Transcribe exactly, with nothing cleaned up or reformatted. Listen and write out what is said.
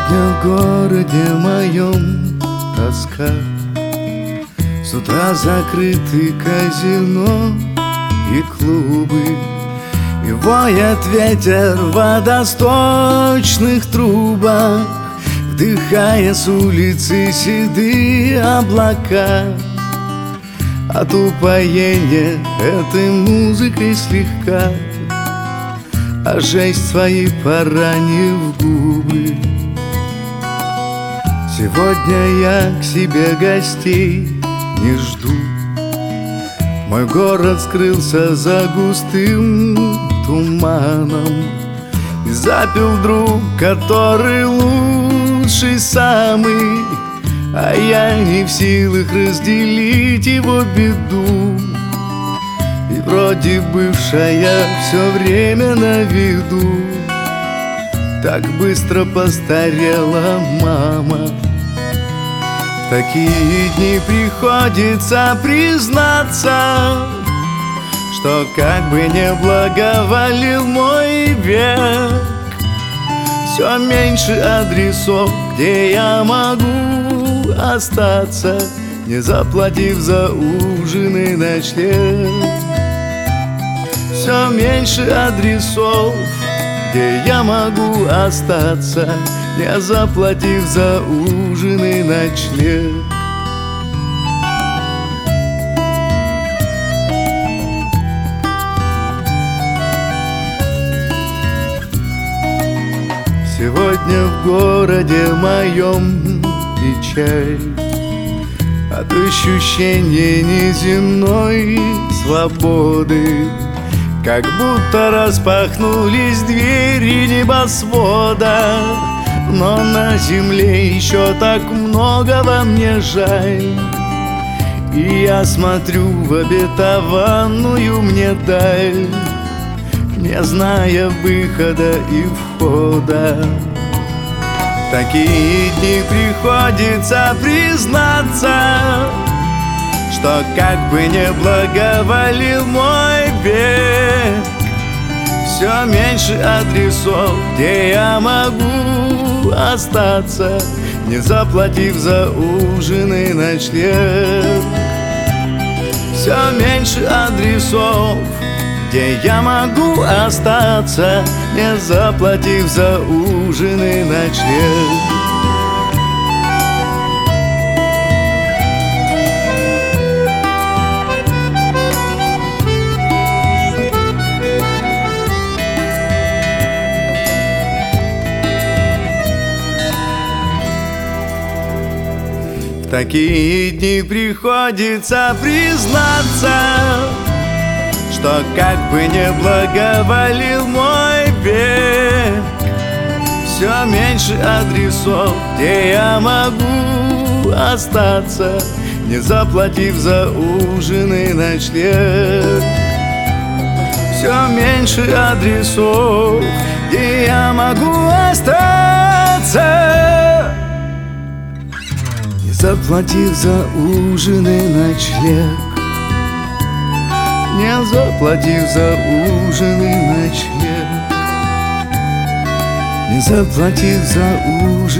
Сегодня в городе моем тоска. С утра закрыты казино и клубы, и воет ветер в водосточных трубах, вдыхая с улицы седые облака. От упоения этой музыкой слегка, а жесть свои поранив губы. Сегодня я к себе гостей не жду. Мой город скрылся за густым туманом, и запил друг, который лучший самый, а я не в силах разделить его беду. И вроде бывшая все время на виду, так быстро постарела мама. В такие дни приходится признаться, что как бы не благоволил мой век, все меньше адресов, где я могу остаться, не заплатив за ужин и ночлег. Все меньше адресов, где я могу остаться, не заплатив за ужин и ночлег. Сегодня в городе моем печаль от ощущения неземной свободы, как будто распахнулись двери небосвода. Но на земле еще так много во мне жаль, и я смотрю в обетованную мне даль, не зная выхода и входа. В такие дни приходится признаться, что как бы не благоволил мой век, все меньше адресов, где я могу остаться, не заплатив за ужин и ночлег. Все меньше адресов, где я могу остаться, не заплатив за ужин и ночлег. В такие дни приходится признаться, что как бы не благоволил мой век, все меньше адресов, где я могу остаться, не заплатив за ужин и ночлег. Все меньше адресов, где я могу остаться, не заплатив за ужин и ночлег. Не заплатив за ужин и ночлег, не заплатив за ужин.